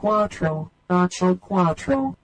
cuatro, ocho, cuatro.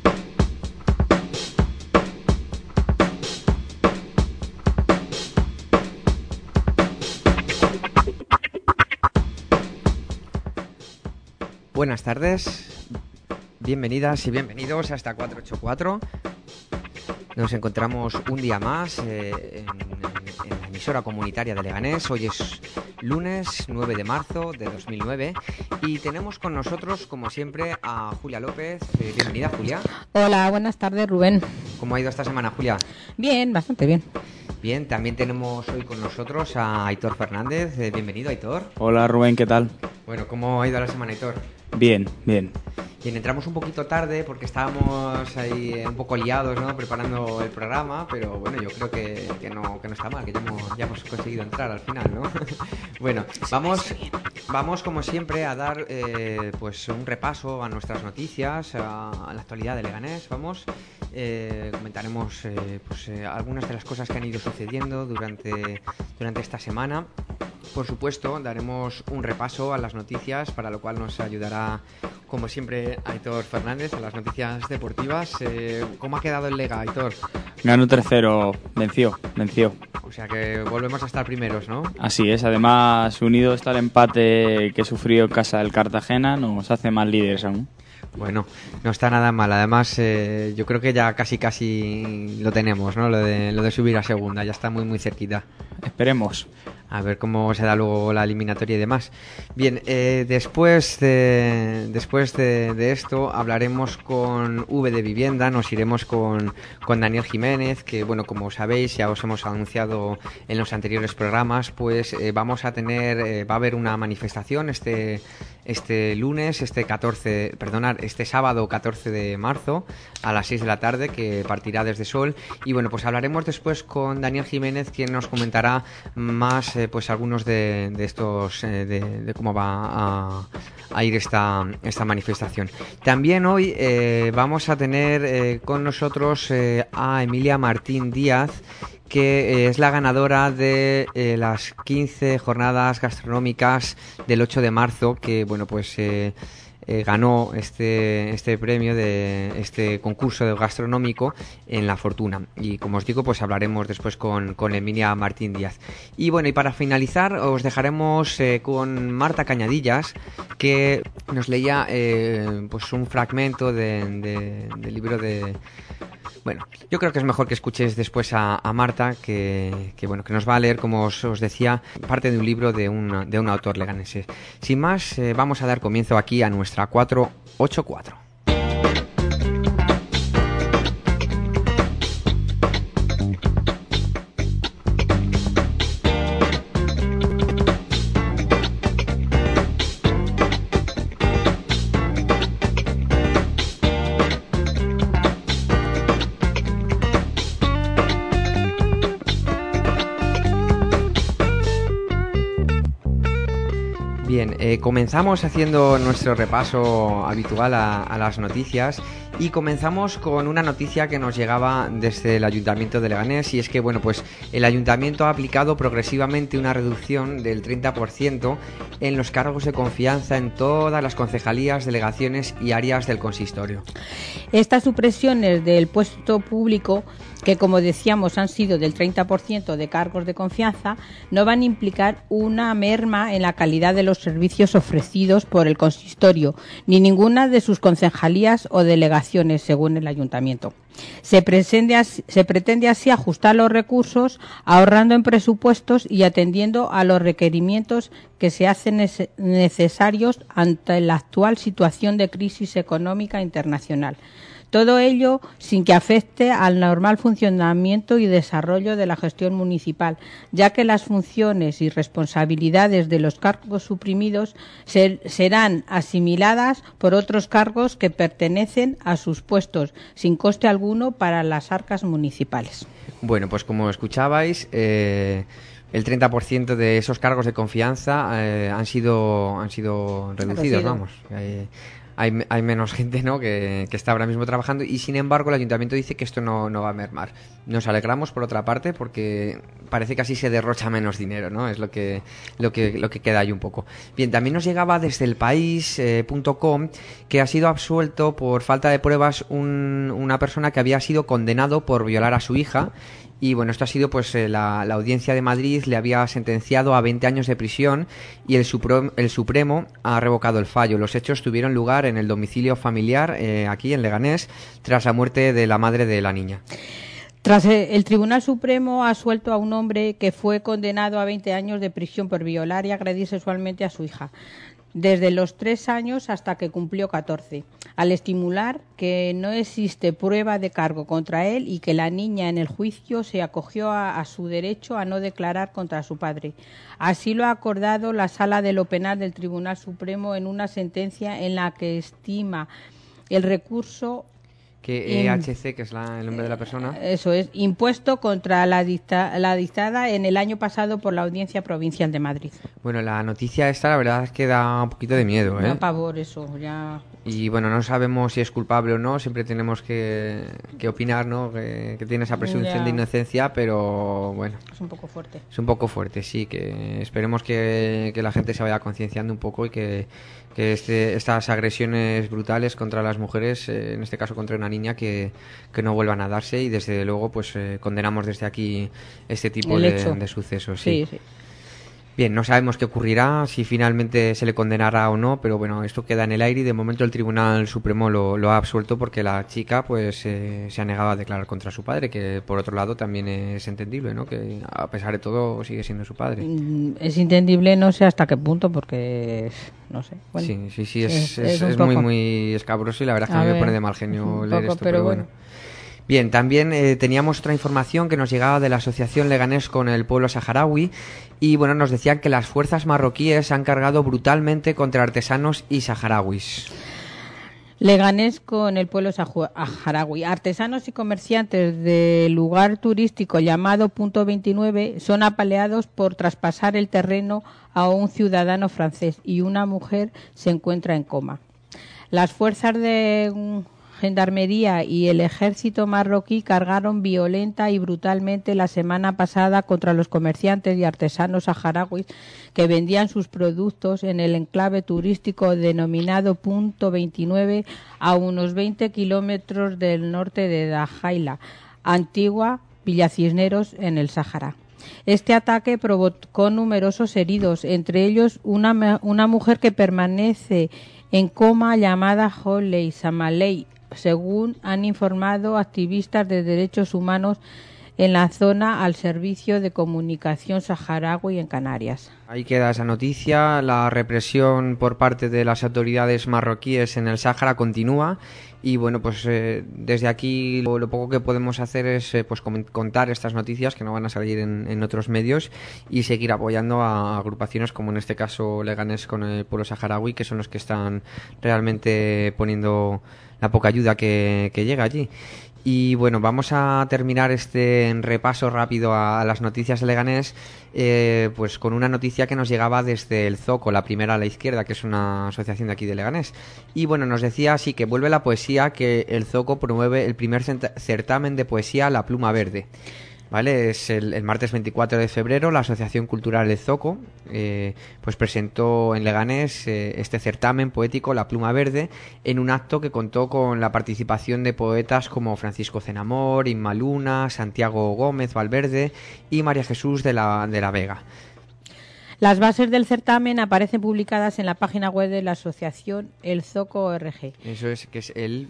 Buenas tardes, bienvenidas y bienvenidos a esta 484. Nos encontramos un día más en la emisora comunitaria de Leganés. Hoy es lunes 9 de marzo de 2009 y tenemos con nosotros, como siempre, a Julia López. Bienvenida, Julia. Hola, buenas tardes, Rubén. ¿Cómo ha ido esta semana, Julia? Bien, bastante bien. Bien, también tenemos hoy con nosotros a Aitor Fernández. Bienvenido, Aitor. Hola, Rubén, ¿qué tal? Bueno, ¿cómo ha ido la semana, Aitor? Bien, bien. Bien, entramos un poquito tarde porque estábamos ahí un poco liados, ¿no?, preparando el programa, pero bueno, yo creo que no está mal, que ya hemos conseguido entrar al final, ¿no? Bueno, vamos como siempre a dar pues un repaso a nuestras noticias, a la actualidad de Leganés. Comentaremos algunas de las cosas que han ido sucediendo durante esta semana. Por supuesto, daremos un repaso a las noticias, para lo cual nos ayudará, como siempre, Aitor Fernández, a las noticias deportivas. ¿Cómo ha quedado el Lega, Aitor? Ganó 3-0, venció. O sea que volvemos a estar primeros, ¿no? Así es, además, unido está el empate que sufrió en casa del Cartagena, nos hace más líderes aún. Bueno, no está nada mal. Además, yo creo que ya casi lo tenemos, ¿no? Lo de subir a segunda, ya está muy cerquita. Esperemos. A ver cómo se da luego la eliminatoria y demás. Bien, después de esto hablaremos con V de Vivienda, nos iremos con Daniel Jiménez, que bueno, como sabéis, ya os hemos anunciado en los anteriores programas, pues va a haber una manifestación este sábado 14 de marzo a las 6 de la tarde, que partirá desde Sol. Y bueno, pues hablaremos después con Daniel Jiménez, quien nos comentará más pues algunos de estos de cómo va a ir esta manifestación. También hoy vamos a tener con nosotros a Emilia Martín Díaz, que es la ganadora de las 15 jornadas gastronómicas del 8 de marzo, que bueno, pues ganó este premio de este concurso gastronómico en La Fortuna. Y como os digo, pues hablaremos después con Emilia Martín Díaz. Y bueno, y para finalizar os dejaremos con Marta Cañadillas, que nos leía pues un fragmento del libro de... Bueno, yo creo que es mejor que escuchéis después a Marta, que nos va a leer, como os decía, parte de un libro de un autor leganense. Sin más, vamos a dar comienzo aquí a nuestra 484. Bien, comenzamos haciendo nuestro repaso habitual a las noticias y comenzamos con una noticia que nos llegaba desde el Ayuntamiento de Leganés, y es que bueno, pues el Ayuntamiento ha aplicado progresivamente una reducción del 30% en los cargos de confianza en todas las concejalías, delegaciones y áreas del consistorio. Estas supresiones del puesto público, que como decíamos han sido del 30% de cargos de confianza, no van a implicar una merma en la calidad de los servicios ofrecidos por el consistorio, ni ninguna de sus concejalías o delegaciones, según el Ayuntamiento. Se pretende así ajustar los recursos, ahorrando en presupuestos y atendiendo a los requerimientos que se hacen necesarios ante la actual situación de crisis económica internacional. Todo ello sin que afecte al normal funcionamiento y desarrollo de la gestión municipal, ya que las funciones y responsabilidades de los cargos suprimidos serán asimiladas por otros cargos que pertenecen a sus puestos, sin coste alguno para las arcas municipales. Bueno, pues como escuchabais, el 30% de esos cargos de confianza han sido reducidos, vamos. hay menos gente, ¿no?, que está ahora mismo trabajando, y sin embargo el ayuntamiento dice que esto no va a mermar. Nos alegramos por otra parte porque parece que así se derrocha menos dinero, ¿no? Es lo que queda ahí un poco. Bien, también nos llegaba desde elpaís.com que ha sido absuelto por falta de pruebas una persona que había sido condenado por violar a su hija. Y bueno, esto ha sido pues la Audiencia de Madrid le había sentenciado a 20 años de prisión y el Supremo ha revocado el fallo. Los hechos tuvieron lugar en el domicilio familiar aquí en Leganés tras la muerte de la madre de la niña. El Tribunal Supremo ha absuelto a un hombre que fue condenado a 20 años de prisión por violar y agredir sexualmente a su hija, desde los 3 años hasta que cumplió 14, al estimular que no existe prueba de cargo contra él y que la niña en el juicio se acogió a su derecho a no declarar contra su padre. Así lo ha acordado la Sala de lo Penal del Tribunal Supremo en una sentencia en la que estima el recurso que EHC, que es el nombre de la persona. Eso es, impuesto contra la dictada en el año pasado por la Audiencia Provincial de Madrid. Bueno, la noticia esta, la verdad es que da un poquito de miedo, ¿eh? Da pavor eso, ya. Y bueno, no sabemos si es culpable o no, siempre tenemos que opinar, ¿no? Que tiene esa presunción de inocencia, pero bueno. Es un poco fuerte. Es un poco fuerte, sí, que esperemos que la gente se vaya concienciando un poco y que estas agresiones brutales contra las mujeres, en este caso contra una niña, que no vuelvan a darse, y desde luego pues condenamos desde aquí este tipo de sucesos. Sí. Bien, no sabemos qué ocurrirá, si finalmente se le condenará o no, pero bueno, esto queda en el aire y de momento el Tribunal Supremo lo ha absuelto porque la chica pues se ha negado a declarar contra su padre, que por otro lado también es entendible, ¿no? Que a pesar de todo sigue siendo su padre. Es entendible, no sé hasta qué punto, porque no sé. Bueno, sí, es muy, muy escabroso y la verdad es que a mí me pone de mal genio leer esto, pero bueno. Bien, también teníamos otra información que nos llegaba de la Asociación Leganés con el Pueblo Saharaui y bueno, nos decían que las fuerzas marroquíes han cargado brutalmente contra artesanos y saharauis. Leganés con el pueblo saharaui. Artesanos y comerciantes del lugar turístico llamado Punto 29 son apaleados por traspasar el terreno a un ciudadano francés y una mujer se encuentra en coma. Las fuerzas de Gendarmería y el ejército marroquí cargaron violenta y brutalmente la semana pasada contra los comerciantes y artesanos saharauis que vendían sus productos en el enclave turístico denominado Punto 29 a unos 20 kilómetros del norte de Dajaila, antigua Villa Cisneros en el Sáhara. Este ataque provocó numerosos heridos, entre ellos una mujer que permanece en coma llamada Holey Samaley, según han informado activistas de derechos humanos en la zona al Servicio de Comunicación Saharaui en Canarias. Ahí queda esa noticia. La represión por parte de las autoridades marroquíes en el Sáhara continúa y bueno, pues desde aquí lo poco que podemos hacer es pues contar estas noticias que no van a salir en otros medios y seguir apoyando a agrupaciones como en este caso Leganés con el Pueblo Saharaui, que son los que están realmente poniendo la poca ayuda que llega allí. Y bueno, vamos a terminar este repaso rápido a las noticias de Leganés pues con una noticia que nos llegaba desde el Zoco, la primera a la izquierda, que es una asociación de aquí de Leganés. Y bueno, nos decía así que vuelve la poesía, que el Zoco promueve el primer certamen de poesía La Pluma Verde. ¿Vale? Es el martes 24 de febrero la Asociación Cultural El Zoco pues presentó en Leganés este certamen poético La Pluma Verde en un acto que contó con la participación de poetas como Francisco Cenamor, Inma Luna, Santiago Gómez Valverde y María Jesús de la Vega. Las bases del certamen aparecen publicadas en la página web de la asociación El Zoco ORG. Eso es, que es el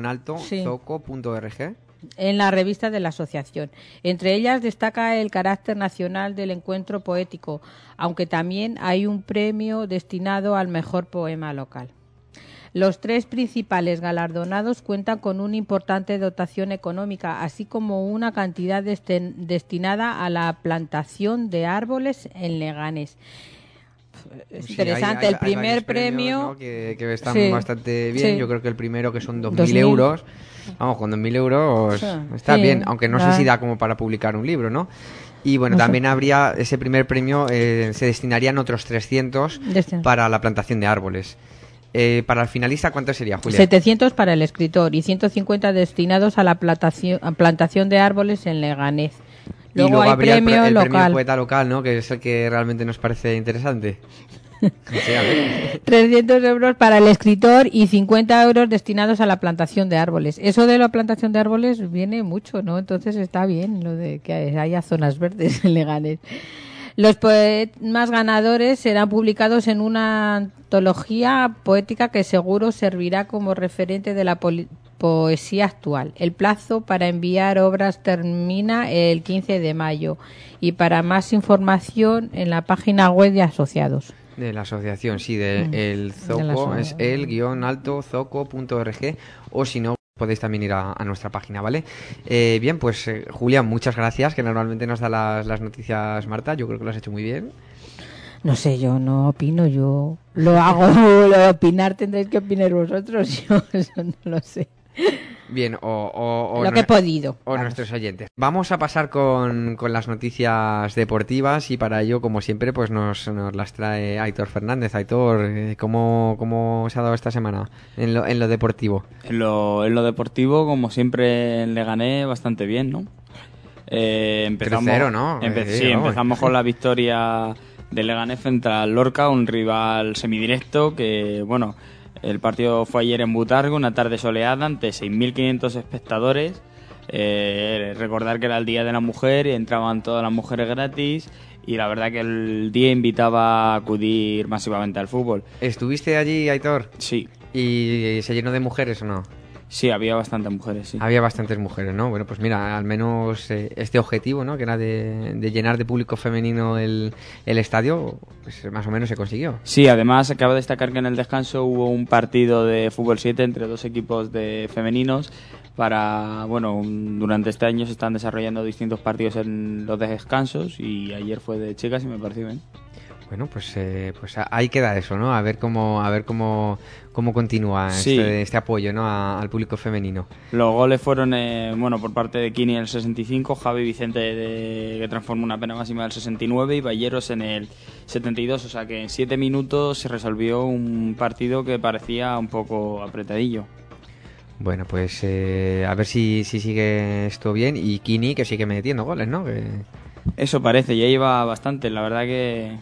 _zoco.org. En la revista de la asociación. Entre ellas destaca el carácter nacional del encuentro poético, aunque también hay un premio destinado al mejor poema local. Los 3 principales galardonados cuentan con una importante dotación económica, así como una cantidad destinada a la plantación de árboles en Leganés. Es interesante, el primer premio, ¿no? que están bastante bien. Sí. Yo creo que el primero, que son 2.000 euros, vamos, con 2.000 euros está bien, aunque no sé si da como para publicar un libro, ¿no? Y bueno, también habría ese primer premio, se destinarían otros 300 para la plantación de árboles. Para el finalista, ¿cuánto sería, Julia? 700 para el escritor y 150 destinados a la plantación de árboles en Leganés. Luego hay habría premio el local. premio poeta local, ¿no? Que es el que realmente nos parece interesante. Sí, a ver. 300 euros para el escritor y 50 euros destinados a la plantación de árboles. Eso de la plantación de árboles viene mucho, ¿no? Entonces está bien lo de que haya zonas verdes en Leganés. Los poemas ganadores serán publicados en una antología poética que seguro servirá como referente de la poesía actual. El plazo para enviar obras termina el 15 de mayo y para más información en la página web de asociados. De la asociación, sí, el Zoco, es el-alto-zoco.org, o si no, podéis también ir a nuestra página, ¿vale? Bien, pues Julia, muchas gracias, que normalmente nos da las noticias Marta, yo creo que lo has hecho muy bien. No sé, yo no opino, yo lo hago, lo de opinar tendréis que opinar vosotros, yo eso no lo sé. Bien, o lo que he podido. O nuestros oyentes. Vamos a pasar con las noticias deportivas y para ello, como siempre, pues nos las trae Aitor Fernández. Aitor, ¿cómo se ha dado esta semana en lo deportivo? En lo deportivo, como siempre, le gané bastante bien, ¿no? Empezamos, 3-0, ¿no? Empezamos con la victoria de Leganés frente al Lorca, un rival semidirecto que, bueno, el partido fue ayer en Butargo, una tarde soleada ante 6.500 espectadores. Recordar que era el Día de la Mujer y entraban todas las mujeres gratis y la verdad que el día invitaba a acudir masivamente al fútbol. ¿Estuviste allí, Aitor? Sí. ¿Y se llenó de mujeres o no? Sí, había bastantes mujeres, sí. Había bastantes mujeres, ¿no? Bueno, pues mira, al menos este objetivo, ¿no? Que era de llenar de público femenino el estadio, pues más o menos se consiguió. Sí, además acabo de destacar que en el descanso hubo un partido de fútbol 7 entre dos equipos de femeninos durante este año se están desarrollando distintos partidos en los descansos y ayer fue de chicas y me pareció bien. Bueno, pues ahí queda eso, ¿no? A ver cómo continúa sí. este apoyo, ¿no? Al público femenino. Los goles fueron, por parte de Kini en el 65, Javi Vicente que transformó una pena máxima del 69 y Balleros en el 72. O sea que en 7 minutos se resolvió un partido que parecía un poco apretadillo. Bueno, pues a ver si sigue esto bien y Kini que sigue metiendo goles, ¿no? Eso parece, ya iba bastante, la verdad que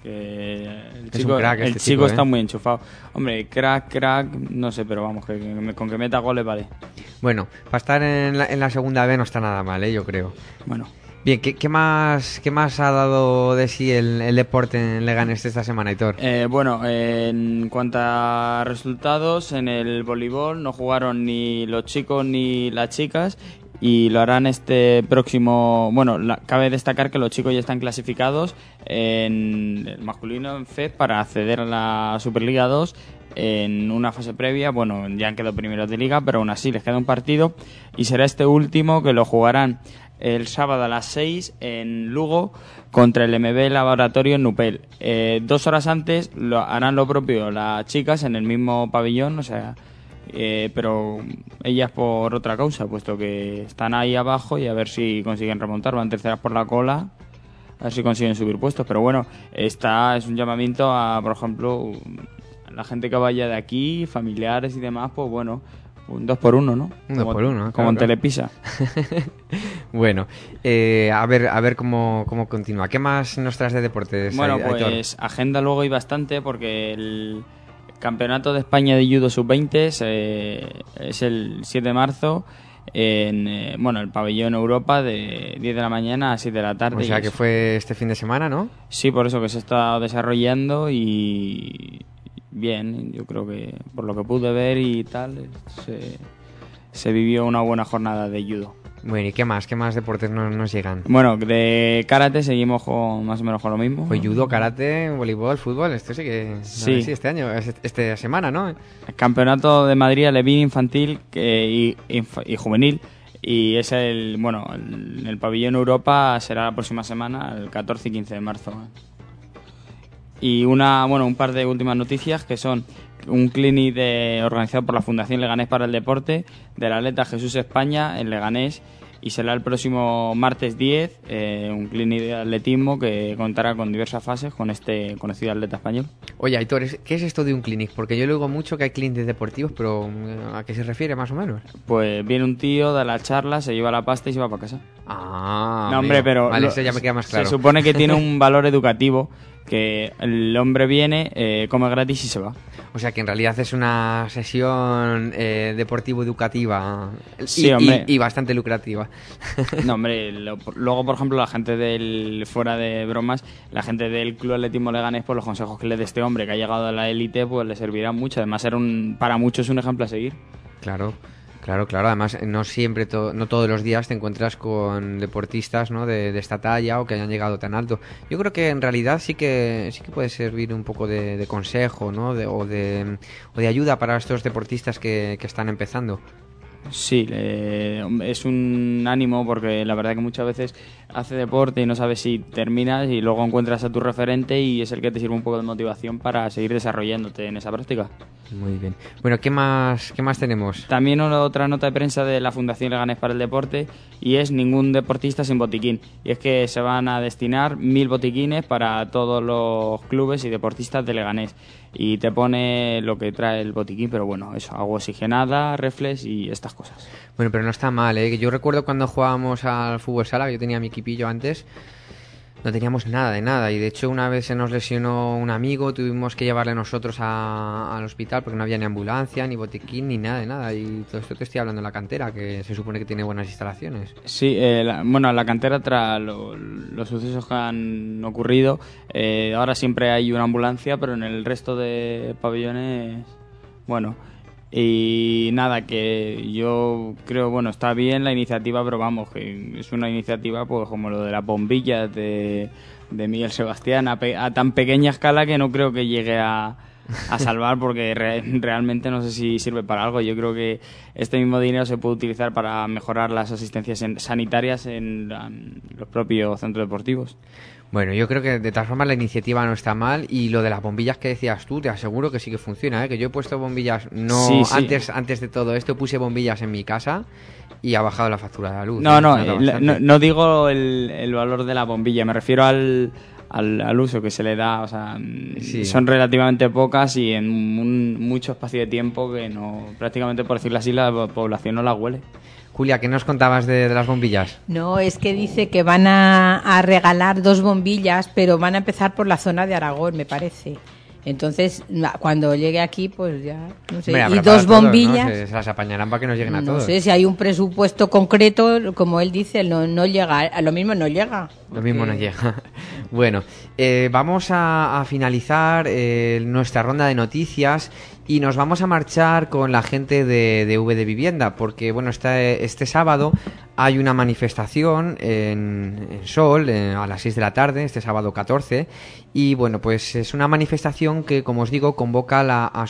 el chico, crack el chico está muy enchufado. Hombre, crack, no sé, pero vamos, con que meta goles vale. Bueno, para estar en la segunda B no está nada mal, yo creo. Bueno. Bien, ¿qué más ha dado de sí el deporte en Leganés esta semana, Aitor? En cuanto a resultados, en el voleibol no jugaron ni los chicos ni las chicas y lo harán este próximo... cabe destacar que los chicos ya están clasificados en el masculino en FED para acceder a la Superliga 2 en una fase previa. Ya han quedado primeros de liga, pero aún así les queda un partido y será este último que lo jugarán el sábado a las 6 en Lugo contra el MB Laboratorio en Nupel. 2 horas antes harán lo propio las chicas en el mismo pabellón, o sea... pero ellas por otra causa, puesto que están ahí abajo y a ver si consiguen remontar, van terceras por la cola, a ver si consiguen subir puestos. Pero bueno, esta es un llamamiento a, por ejemplo, la gente que vaya de aquí, familiares y demás, pues bueno, un 2x1, ¿no? Un 2x1, como en Telepisa. Bueno, a ver cómo continúa. ¿Qué más nos traes de deportes? Pues agenda luego hay bastante porque el Campeonato de España de Judo Sub-20 es el 7 de marzo en el pabellón Europa de 10 de la mañana a 7 de la tarde. O sea que fue este fin de semana, ¿no? Sí, por eso que se está desarrollando y bien, yo creo que por lo que pude ver y tal, se vivió una buena jornada de judo. Bueno, ¿y qué más deportes nos llegan? Bueno, de karate seguimos más o menos con lo mismo. Pues judo, karate, voleibol, fútbol, esto sí que... Sí, este año, esta semana, ¿no? El Campeonato de Madrid Alevín infantil y juvenil. Y es el pabellón Europa será la próxima semana, el 14 y 15 de marzo. Y un par de últimas noticias que son un clinic organizado por la Fundación Leganés para el Deporte del atleta Jesús España en Leganés y será el próximo martes 10, un clinic de atletismo que contará con diversas fases con este conocido atleta español. Oye, Aitor, ¿qué es esto de un clinic? Porque yo le digo mucho que hay clinics deportivos, pero ¿a qué se refiere más o menos? Pues viene un tío, da la charla, se lleva la pasta y se va para casa. Ah, No, hombre, pero vale, eso ya me queda más claro. Se supone que tiene un valor educativo, que el hombre viene, come gratis y se va. O sea que en realidad es una sesión deportivo-educativa Sí, hombre. y bastante lucrativa. No, hombre, luego, por ejemplo, la gente fuera de bromas, la gente del Club Atletismo Leganés, pues los consejos que le dé este hombre que ha llegado a la élite, pues le servirán mucho. Además, para muchos un ejemplo a seguir. Claro. Además, no siempre, no todos los días te encuentras con deportistas, ¿no? de esta talla o que hayan llegado tan alto. Yo creo que en realidad sí que puede servir un poco de consejo, ¿no? o de ayuda para estos deportistas que están empezando. Sí, es un ánimo porque la verdad que muchas veces hace deporte y no sabes si terminas y luego encuentras a tu referente y es el que te sirve un poco de motivación para seguir desarrollándote en esa práctica. Muy bien. Bueno, ¿qué más tenemos? También otra nota de prensa de la Fundación Leganés para el Deporte y es ningún deportista sin botiquín. Y es que se van a destinar 1000 botiquines para todos los clubes y deportistas de Leganés. Y te pone lo que trae el botiquín, pero bueno, eso, agua oxigenada, reflex y estas cosas. Bueno, pero no está mal, ¿eh? Yo recuerdo cuando jugábamos al fútbol sala, que yo tenía mi equipillo antes, no teníamos nada de nada, y de hecho una vez se nos lesionó un amigo, tuvimos que llevarle nosotros al hospital porque no había ni ambulancia, ni botiquín, ni nada de nada, y todo esto te estoy hablando de la cantera, que se supone que tiene buenas instalaciones. Sí, la cantera tras los sucesos que han ocurrido, ahora siempre hay una ambulancia, pero en el resto de pabellones, bueno... Y nada, que yo creo, bueno, está bien la iniciativa, pero vamos, que es una iniciativa pues como lo de las bombillas de Miguel Sebastián, a tan pequeña escala que no creo que llegue a salvar, porque realmente no sé si sirve para algo. Yo creo que este mismo dinero se puede utilizar para mejorar las asistencias sanitarias en los propios centros deportivos. Bueno, yo creo que de todas formas la iniciativa no está mal, y lo de las bombillas que decías tú, te aseguro que sí que funciona, ¿eh? Que yo he puesto bombillas, Sí. Antes de todo esto puse bombillas en mi casa y ha bajado la factura de la luz. No digo el valor de la bombilla, me refiero al uso que se le da, o sea, sí. Son relativamente pocas y en mucho espacio de tiempo que no, prácticamente por decirlo así, la población no la huele. Julia, ¿qué nos contabas de las bombillas? No, es que dice que van a regalar 2 bombillas, pero van a empezar por la zona de Aragón, me parece. Entonces, cuando llegue aquí, pues ya, no sé. Hombre, y 2 bombillas... ¿no? Se las apañarán para que nos lleguen a todos. No sé, si hay un presupuesto concreto, como él dice, no llega. A lo mismo no llega. Lo mismo no llega. Bueno, vamos a finalizar nuestra ronda de noticias y nos vamos a marchar con la gente de V de Vivienda, porque bueno, este sábado hay una manifestación en Sol a las 6 de la tarde, este sábado 14, y bueno, pues es una manifestación que, como os digo, convoca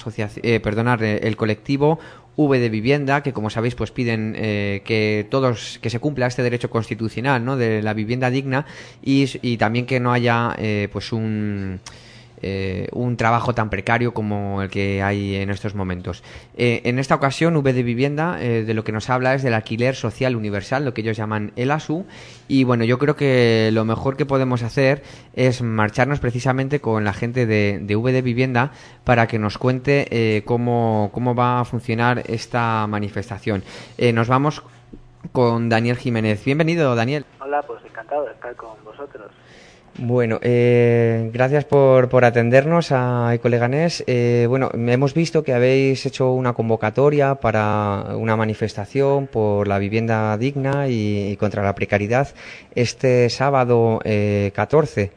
el colectivo V de Vivienda, que como sabéis pues piden que se cumpla este derecho constitucional, ¿no?, de la vivienda digna, y también que no haya pues un trabajo tan precario como el que hay en estos momentos. En esta ocasión, V de Vivienda de lo que nos habla es del alquiler social universal, lo que ellos llaman el ASU, y bueno, yo creo que lo mejor que podemos hacer es marcharnos precisamente con la gente de V de Vivienda para que nos cuente cómo va a funcionar esta manifestación. Nos vamos con Daniel Jiménez. Bienvenido, Daniel. Hola, pues encantado de estar con vosotros. Bueno, gracias por atendernos a Ecoleganés. Bueno, hemos visto que habéis hecho una convocatoria para una manifestación por la vivienda digna y contra la precariedad este sábado 14.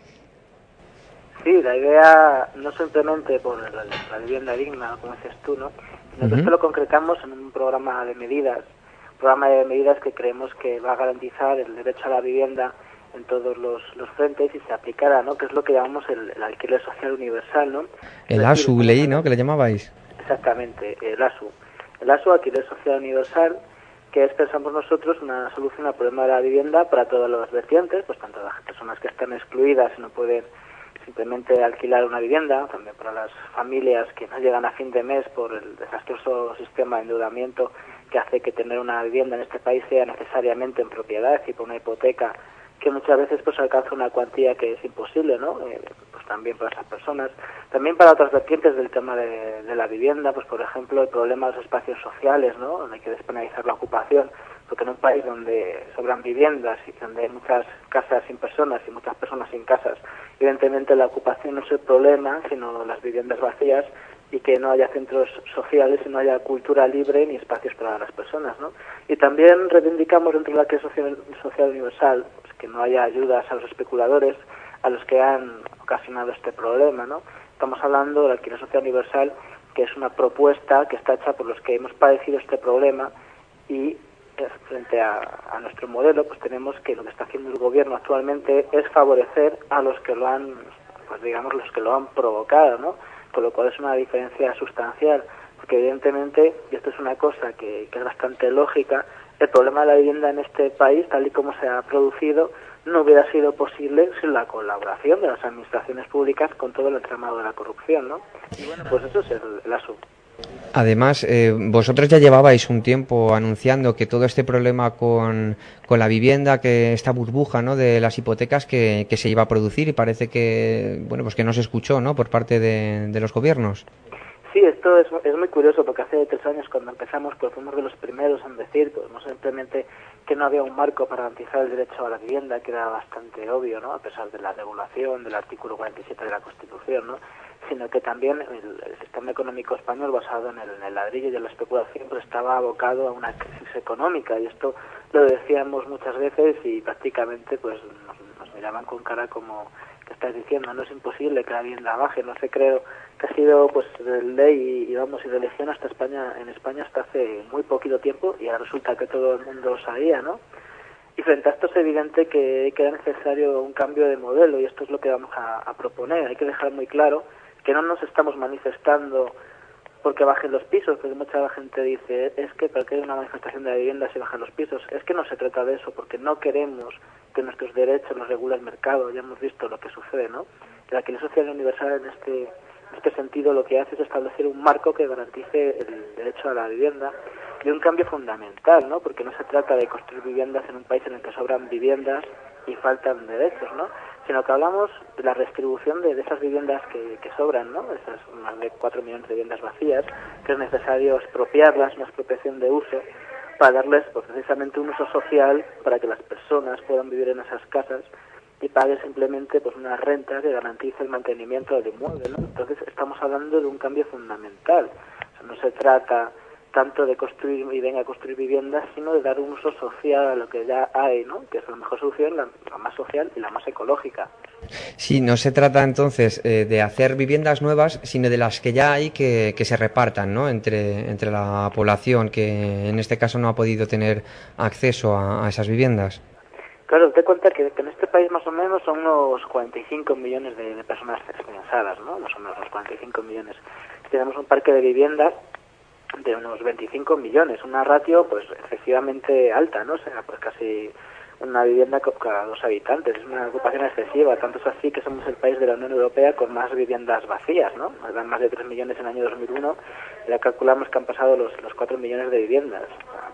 Sí, la idea no simplemente por la vivienda digna, como dices tú, ¿no?, sino que esto lo concretamos en un programa de medidas que creemos que va a garantizar el derecho a la vivienda en todos los frentes y se aplicará, ¿no?, que es lo que llamamos el alquiler social universal, ¿no? El ASU, leí, ¿no?, que le llamabais. Exactamente, el ASU, alquiler social universal, que es, pensamos nosotros, una solución al problema de la vivienda para todos los vertientes, pues tanto las personas que están excluidas y no pueden simplemente alquilar una vivienda, también para las familias que no llegan a fin de mes por el desastroso sistema de endeudamiento que hace que tener una vivienda en este país sea necesariamente en propiedad, tipo una hipoteca, que muchas veces pues alcanza una cuantía que es imposible, ¿no? Pues también para esas personas. También para otras vertientes del tema de la vivienda, pues por ejemplo el problema de los espacios sociales, ¿no? Donde hay que despenalizar la ocupación, porque en un país donde sobran viviendas y donde hay muchas casas sin personas y muchas personas sin casas, evidentemente la ocupación no es el problema, sino las viviendas vacías, y que no haya centros sociales y no haya cultura libre ni espacios para las personas, ¿no? Y también reivindicamos dentro de la crisis social universal pues, que no haya ayudas a los especuladores, a los que han ocasionado este problema, ¿no? Estamos hablando del alquiler social universal, que es una propuesta que está hecha por los que hemos padecido este problema, y frente a nuestro modelo, pues tenemos que lo que está haciendo el gobierno actualmente es favorecer a los que lo han, pues digamos, los que lo han provocado, ¿no? Con lo cual es una diferencia sustancial, porque evidentemente, y esto es una cosa que es bastante lógica, el problema de la vivienda en este país, tal y como se ha producido, no hubiera sido posible sin la colaboración de las administraciones públicas con todo el entramado de la corrupción, ¿no? Y bueno, pues eso es el asunto. Además, vosotros ya llevabais un tiempo anunciando que todo este problema con la vivienda, que esta burbuja, ¿no?, de las hipotecas que se iba a producir, y parece que, bueno, pues que no se escuchó, ¿no?, por parte de los gobiernos. Sí, esto es muy curioso, porque hace 3 años cuando empezamos, pues fuimos de los primeros en decir, pues no simplemente que no había un marco para garantizar el derecho a la vivienda, que era bastante obvio, ¿no?, a pesar de la regulación del artículo 47 de la Constitución, ¿no?, sino que también el sistema económico español, basado en el ladrillo y en la especulación, pues estaba abocado a una crisis económica, y esto lo decíamos muchas veces y prácticamente pues nos miraban con cara como, ¿qué estás diciendo? No es imposible que la vivienda baje. No sé, creo que ha sido pues de ley y vamos, y de elección hasta España, en España hasta hace muy poquito tiempo, y ahora resulta que todo el mundo sabía, ¿no? Y frente a esto es evidente que era necesario un cambio de modelo, y esto es lo que vamos a proponer. Hay que dejar muy claro que no nos estamos manifestando porque bajen los pisos, porque mucha gente dice, es que para que haya una manifestación de la vivienda se bajan los pisos. Es que no se trata de eso, porque no queremos que nuestros derechos los regule el mercado. Ya hemos visto lo que sucede, ¿no? El alquiler social universal en este sentido lo que hace es establecer un marco que garantice el derecho a la vivienda, y un cambio fundamental, ¿no? Porque no se trata de construir viviendas en un país en el que sobran viviendas y faltan derechos, ¿no?, sino que hablamos de la redistribución de esas viviendas que sobran, ¿no?, esas más de 4 millones de viviendas vacías, que es necesario expropiarlas, una expropiación de uso, para darles pues, precisamente un uso social, para que las personas puedan vivir en esas casas y paguen simplemente pues una renta que garantice el mantenimiento del inmueble, ¿no? Entonces estamos hablando de un cambio fundamental. O sea, no se trata tanto de construir y venga a construir viviendas, sino de dar un uso social a lo que ya hay, ¿no?, que es la mejor solución, la más social y la más ecológica. Sí, no se trata entonces de hacer viviendas nuevas, sino de las que ya hay que se repartan, ¿no?, entre la población que en este caso no ha podido tener acceso a esas viviendas. Claro, te cuenta que en este país más o menos son unos 45 millones de personas censadas, ¿no?, más o menos unos 45 millones. Tenemos un parque de viviendas de unos 25 millones, una ratio pues excesivamente alta, ¿no? O sea, pues casi una vivienda cada 2 habitantes, es una ocupación excesiva, tanto es así que somos el país de la Unión Europea con más viviendas vacías, ¿no? Eran más de 3 millones en el año 2001, ya calculamos que han pasado los 4 millones de viviendas.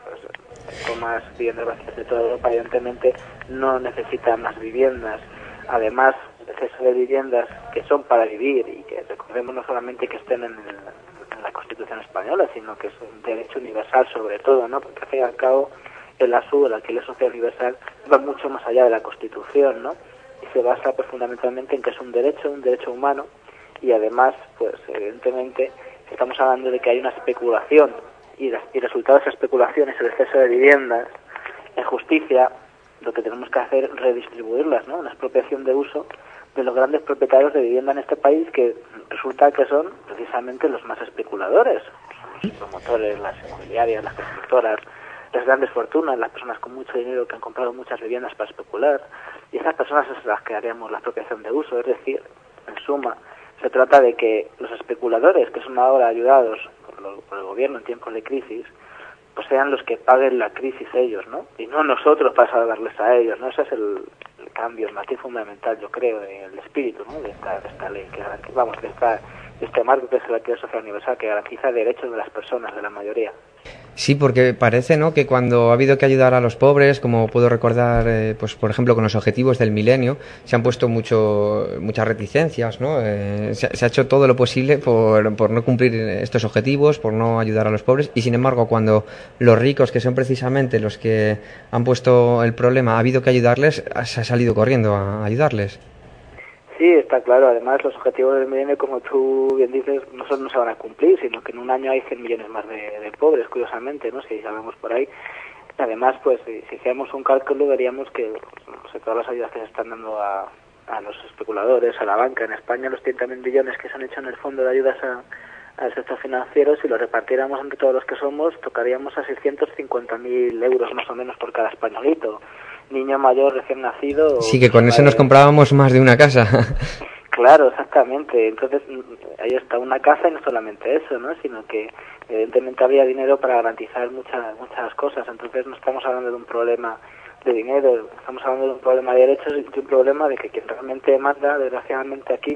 Pues, con más viviendas vacías de toda Europa, evidentemente no necesita más viviendas. Además, el exceso de viviendas que son para vivir, y que recordemos no solamente que estén en la Constitución española, sino que es un derecho universal sobre todo, ¿no? Porque al fin y al cabo el alquiler social universal va mucho más allá de la Constitución, ¿no? Y se basa pues fundamentalmente en que es un derecho humano, y además pues evidentemente estamos hablando de que hay una especulación, y resultado de esa especulación es el exceso de viviendas. En justicia lo que tenemos que hacer es redistribuirlas, ¿no? Una expropiación de uso de los grandes propietarios de vivienda en este país, que resulta que son precisamente los más especuladores, los promotores, las inmobiliarias, las constructoras, las grandes fortunas, las personas con mucho dinero que han comprado muchas viviendas para especular, y esas personas es las que haríamos la expropiación de uso. Es decir, en suma, se trata de que los especuladores, que son ahora ayudados por el gobierno en tiempos de crisis, pues sean los que paguen la crisis ellos, ¿no? Y no nosotros para salvarles a ellos, ¿no? Ese es el cambio, el matiz fundamental, yo creo, del espíritu, ¿no?, de esta ley, de este marco que es el alquiler social universal, que garantiza derechos de las personas, de la mayoría. Sí, porque parece, ¿no?, que cuando ha habido que ayudar a los pobres, como puedo recordar, pues por ejemplo con los objetivos del milenio, se han puesto muchas reticencias, ¿no? Se ha hecho todo lo posible por no cumplir estos objetivos, por no ayudar a los pobres, y sin embargo cuando los ricos, que son precisamente los que han puesto el problema, ha habido que ayudarles, se ha salido corriendo a ayudarles. Sí, está claro. Además, los objetivos del milenio, como tú bien dices, no solo no se van a cumplir, sino que en un año hay 100 millones más de pobres, curiosamente, ¿no? Si sabemos por ahí. Además, pues, si hiciéramos un cálculo, veríamos que no sé, todas las ayudas que se están dando a los especuladores, a la banca en España, los 30.000 millones que se han hecho en el fondo de ayudas al sector financiero, si lo repartiéramos entre todos los que somos, tocaríamos a 650.000 euros más o menos por cada españolito. Niño mayor recién nacido. Sí, que con eso nos comprábamos más de una casa. Claro, exactamente. Entonces, ahí está una casa y no solamente eso, ¿no? Sino que evidentemente habría dinero para garantizar muchas cosas. Entonces no estamos hablando de un problema de dinero, estamos hablando de un problema de derechos y de un problema de que quien realmente manda, desgraciadamente aquí,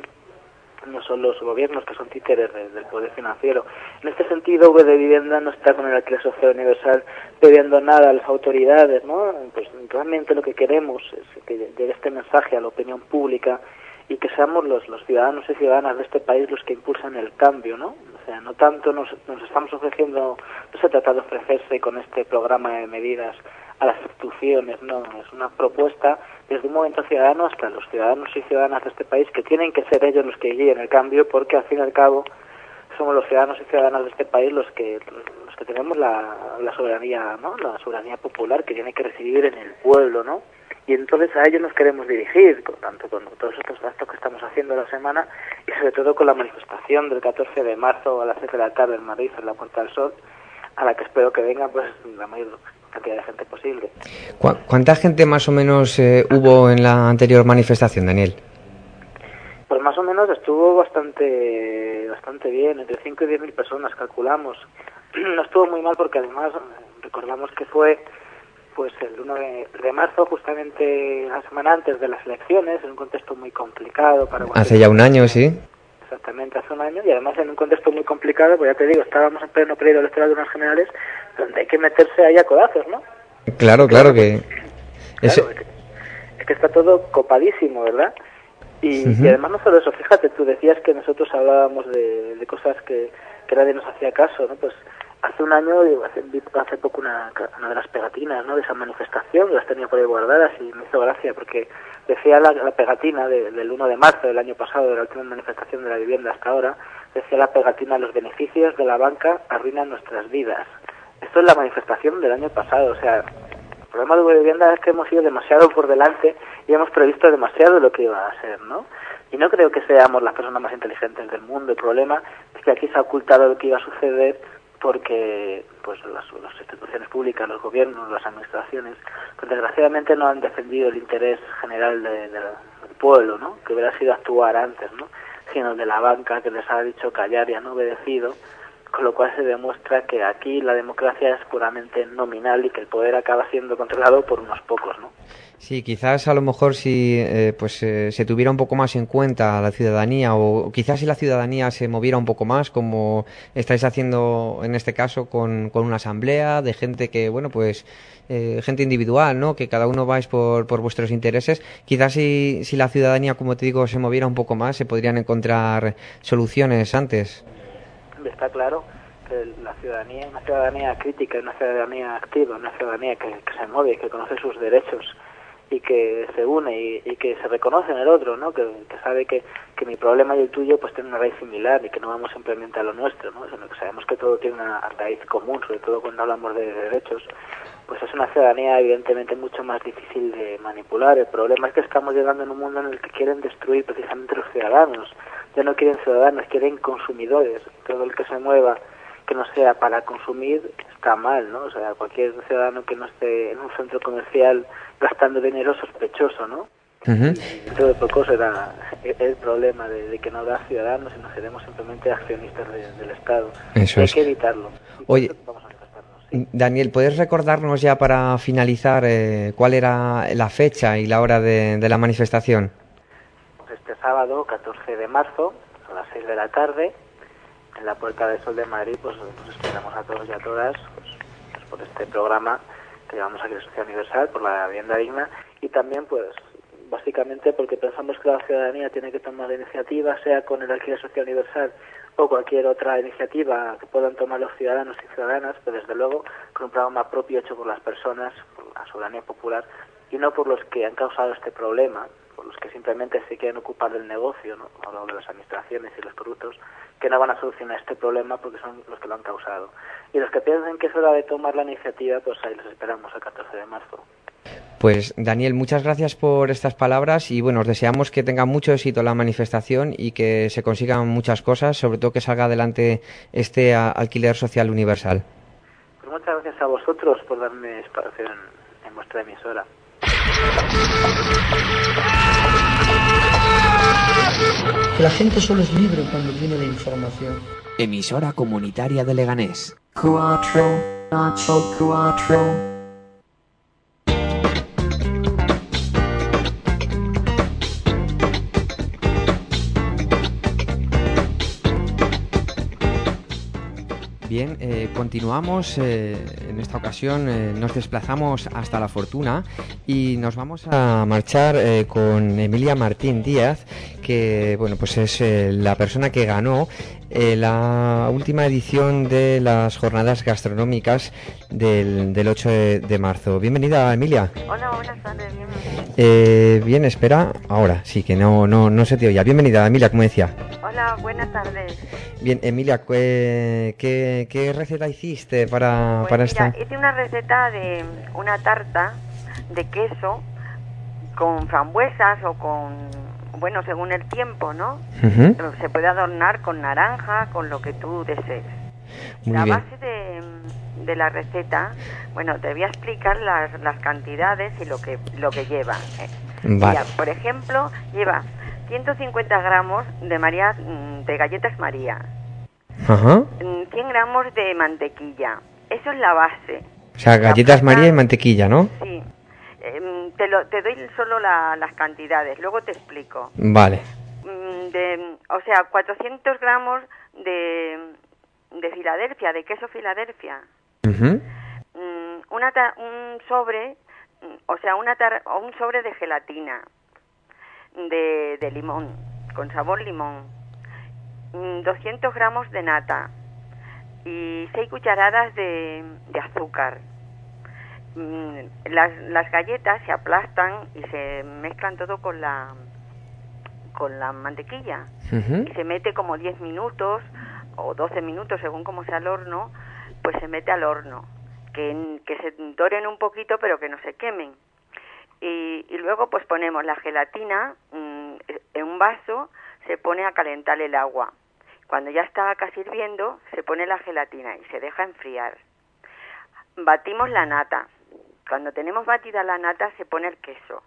no son los gobiernos, que son títeres del poder financiero. En este sentido, V de Vivienda no está con el alquiler social universal pidiendo nada a las autoridades, ¿no? Pues realmente lo que queremos es que llegue este mensaje a la opinión pública y que seamos los ciudadanos y ciudadanas de este país los que impulsan el cambio, ¿no? O sea, no tanto nos estamos ofreciendo, no se trata de ofrecerse con este programa de medidas a las instituciones, no, es una propuesta desde un movimiento ciudadano hasta los ciudadanos y ciudadanas de este país, que tienen que ser ellos los que guíen el cambio, porque al fin y al cabo somos los ciudadanos y ciudadanas de este país los que tenemos la soberanía, ¿no? La soberanía popular que tiene que residir en el pueblo, ¿no? Y entonces a ellos nos queremos dirigir, tanto con todos estos actos que estamos haciendo la semana y sobre todo con la manifestación del 14 de marzo a las 6 de la tarde en Madrid, en la Puerta del Sol, a la que espero que venga pues la mayor cantidad de gente posible. ¿Cuánta gente más o menos hubo en la anterior manifestación, Daniel? Pues más o menos estuvo bastante bien, entre 5 y 10.000 personas calculamos. No estuvo muy mal porque además recordamos que fue pues el 1 de marzo, justamente la semana antes de las elecciones, en un contexto muy complicado. Hace ya un año, sí. Exactamente, hace un año, y además en un contexto muy complicado, pues ya te digo, estábamos en pleno periodo electoral de unas generales, donde hay que meterse ahí a codazos, ¿no? Claro que... Claro, es que está todo copadísimo, ¿verdad? Y además no solo eso, fíjate, tú decías que nosotros hablábamos de cosas que nadie nos hacía caso, ¿no? Pues hace un año, hace poco una de las pegatinas, ¿no?, de esa manifestación, las tenía por ahí guardadas y me hizo gracia porque decía la pegatina del 1 de marzo del año pasado, de la última manifestación de la vivienda hasta ahora, decía la pegatina: los beneficios de la banca arruinan nuestras vidas. Esto es la manifestación del año pasado. O sea, el problema de vivienda es que hemos ido demasiado por delante y hemos previsto demasiado lo que iba a ser, ¿no? Y no creo que seamos las personas más inteligentes del mundo. El problema es que aquí se ha ocultado lo que iba a suceder porque pues las instituciones públicas, los gobiernos, las administraciones, pues desgraciadamente no han defendido el interés general del pueblo, ¿no?, que hubiera sido actuar antes, ¿no?, sino el de la banca, que les ha dicho callar y han obedecido, con lo cual se demuestra que aquí la democracia es puramente nominal y que el poder acaba siendo controlado por unos pocos, ¿no? Sí, quizás a lo mejor si se tuviera un poco más en cuenta a la ciudadanía, o quizás si la ciudadanía se moviera un poco más, como estáis haciendo en este caso con una asamblea de gente que, bueno, pues gente individual, ¿no?, que cada uno vais por vuestros intereses. Quizás si la ciudadanía, como te digo, se moviera un poco más, se podrían encontrar soluciones antes. Está claro que la ciudadanía, una ciudadanía crítica, una ciudadanía activa, una ciudadanía que se mueve, que conoce sus derechos y que se une y que se reconoce en el otro, ¿no?, que sabe que mi problema y el tuyo pues tienen una raíz similar y que no vamos simplemente a lo nuestro, ¿no?, sino que sabemos que todo tiene una raíz común, sobre todo cuando hablamos de derechos. Pues es una ciudadanía evidentemente mucho más difícil de manipular. El problema es que estamos llegando en un mundo en el que quieren destruir precisamente los ciudadanos. Ya no quieren ciudadanos, quieren consumidores. Todo el que se mueva que no sea para consumir está mal, ¿no? O sea, cualquier ciudadano que no esté en un centro comercial gastando dinero sospechoso, ¿no? Dentro de poco será el problema de que no habrá ciudadanos y nos seremos simplemente accionistas del Estado. Eso hay es. que evitarlo. Oye, vamos a manifestarnos, ¿sí? Daniel, ¿puedes recordarnos ya para finalizar cuál era la fecha y la hora de la manifestación? Pues este sábado, 14 de marzo, a las 6 de la tarde, en la Puerta del Sol de Madrid, pues esperamos a todos y a todas, pues, por este programa que llamamos aquí la Sociedad Universal, por la vivienda digna, y también pues básicamente porque pensamos que la ciudadanía tiene que tomar la iniciativa, sea con el alquiler social universal o cualquier otra iniciativa que puedan tomar los ciudadanos y ciudadanas, pues desde luego con un programa propio hecho por las personas, por la soberanía popular, y no por los que han causado este problema, por los que simplemente se quieren ocupar del negocio, ¿no? Hablo de las administraciones y los corruptos, que no van a solucionar este problema porque son los que lo han causado. Y los que piensen que es hora de tomar la iniciativa, pues ahí los esperamos el 14 de marzo. Pues Daniel, muchas gracias por estas palabras y bueno, os deseamos que tenga mucho éxito la manifestación y que se consigan muchas cosas, sobre todo que salga adelante este alquiler social universal. Pues muchas gracias a vosotros por darme espacio en vuestra emisora. La gente solo es libre cuando tiene la información. Emisora comunitaria de Leganés. 484. Bien, continuamos. En esta ocasión nos desplazamos hasta La Fortuna y nos vamos a marchar con Emilia Martín Díaz, que bueno, pues es la persona que ganó la última edición de las jornadas gastronómicas del 8 de marzo. Bienvenida, Emilia. Hola, buenas tardes. Bienvenida. Bien, espera. Ahora sí, que no se te oía. Bienvenida, Emilia, como decía. Hola, buenas tardes. Bien, Emilia, ¿qué receta hiciste para esta? Hice una receta de una tarta de queso con frambuesas o con, bueno, según el tiempo, ¿no? Uh-huh. Se puede adornar con naranja, con lo que tú desees. Muy la bien. base de la receta, bueno, te voy a explicar las cantidades y lo que lleva. Vale. Mira, por ejemplo, lleva 150 gramos de galletas María, Ajá. 100 gramos de mantequilla. Eso es la base. O sea, galletas La María y mantequilla, ¿no? Sí. Te doy solo las cantidades, luego te explico. Vale. O sea, 400 gramos de Filadelfia, de queso Filadelfia. Uh-huh. Un sobre, o sea, un sobre de gelatina de limón, con sabor limón. 200 gramos de nata y 6 cucharadas de azúcar. Las galletas se aplastan y se mezclan todo con la mantequilla. Uh-huh. Y se mete como 10 minutos o 12 minutos, según como sea el horno, pues se mete al horno. Que se doren un poquito, pero que no se quemen. Y luego pues ponemos la gelatina en un vaso, se pone a calentar el agua. Cuando ya está casi hirviendo, se pone la gelatina y se deja enfriar. Batimos la nata. Cuando tenemos batida la nata, se pone el queso.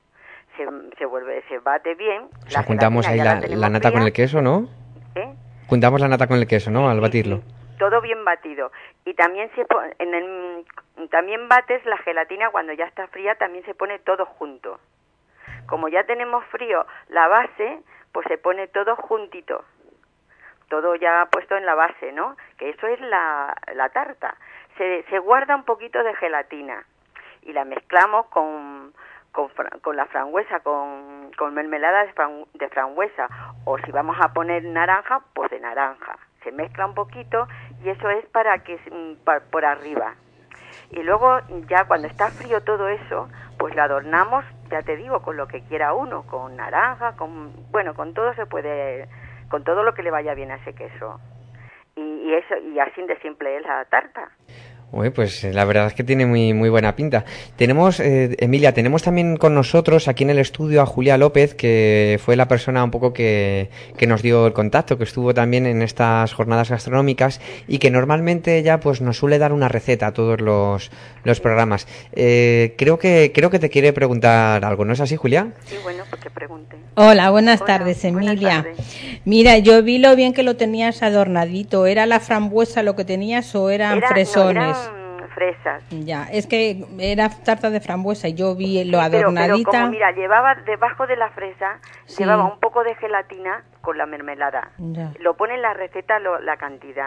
Se bate bien. O sea, juntamos ahí la nata con el queso, ¿no? ¿Eh? Juntamos la nata con el queso, ¿no? Al batirlo. Sí, todo bien batido. Y también también bates la gelatina cuando ya está fría, también se pone todo junto. Como ya tenemos frío la base, pues se pone todo juntito. Todo ya puesto en la base, ¿no? Que eso es la tarta. Se guarda un poquito de gelatina y la mezclamos con la frambuesa, con mermelada de frambuesa, o si vamos a poner naranja, pues de naranja. Se mezcla un poquito y eso es para que por arriba. Y luego ya cuando está frío todo eso, pues lo adornamos, ya te digo, con lo que quiera uno, con naranja, con todo se puede, con todo lo que le vaya bien a ese queso. Y eso, y así de simple es la tarta. Uy, pues la verdad es que tiene muy muy buena pinta. Tenemos, Emilia, tenemos también con nosotros aquí en el estudio a Julia López, que fue la persona un poco que nos dio el contacto, que estuvo también en estas jornadas gastronómicas y que normalmente ella pues nos suele dar una receta a todos los programas. Creo que te quiere preguntar algo, ¿no es así, Julia? Sí, bueno, pues que pregunte. Hola, buenas tardes, Emilia. Buenas tardes. Mira, yo vi lo bien que lo tenías adornadito. ¿Era la frambuesa lo que tenías o eran fresones? No, eran fresas. Ya, es que era tarta de frambuesa y yo vi lo Pero adornadita. como mira, llevaba debajo de la fresa, Sí. llevaba un poco de gelatina con la mermelada. Ya. Lo pone en la receta la cantidad.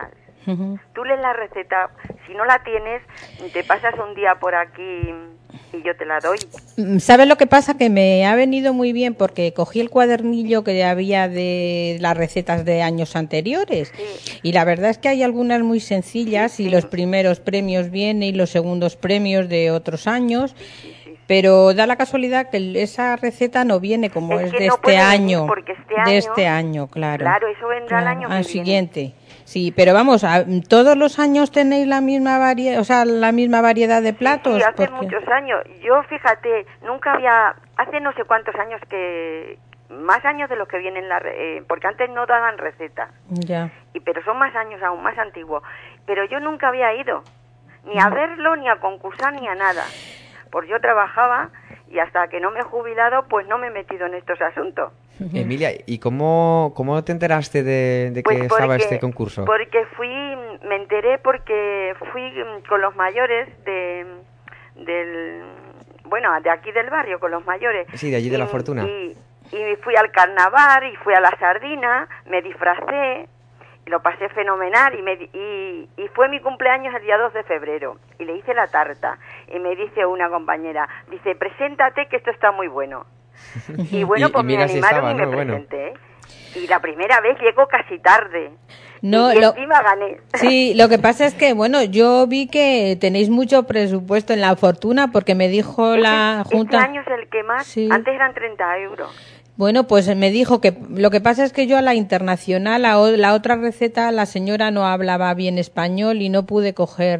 Tú lees la receta, si no la tienes, te pasas un día por aquí y yo te la doy. ¿Sabes lo que pasa? Que me ha venido muy bien porque cogí el cuadernillo que había de las recetas de años anteriores y la verdad es que hay algunas muy sencillas y los primeros premios vienen y los segundos premios de otros años. Pero da la casualidad que esa receta no viene como es de este año. De este año, claro. Claro, eso vendrá el año que siguiente. Sí, pero vamos, ¿todos los años tenéis la misma variedad, o sea, la misma variedad de platos? Sí, hace muchos años. Yo, fíjate, nunca había, hace no sé cuántos años que, más años de los que vienen, porque antes no daban receta. Ya. Pero son más años aún, más antiguos. Pero yo nunca había ido, ni a verlo, ni a concursar, ni a nada. Pues yo trabajaba y hasta que no me he jubilado, pues no me he metido en estos asuntos. Emilia, ¿y cómo te enteraste de que estaba este concurso? Porque me enteré porque fui con los mayores de aquí del barrio, con los mayores. Sí, de allí de La Fortuna. Y fui al carnaval y fui a la sardina, me disfracé, y lo pasé fenomenal y fue mi cumpleaños el día 2 de febrero y le hice la tarta y me dice una compañera, dice, preséntate que esto está muy bueno. Y bueno, pues me animaron y me presenté. Y la primera vez llego casi tarde. No, y encima gané. Sí, lo que pasa es que, bueno, yo vi que tenéis mucho presupuesto en La Fortuna porque me dijo la Junta... Este año es el que más, antes eran 30 euros. Bueno, pues me dijo que lo que pasa es que yo a la internacional, la otra receta, la señora no hablaba bien español y no pude coger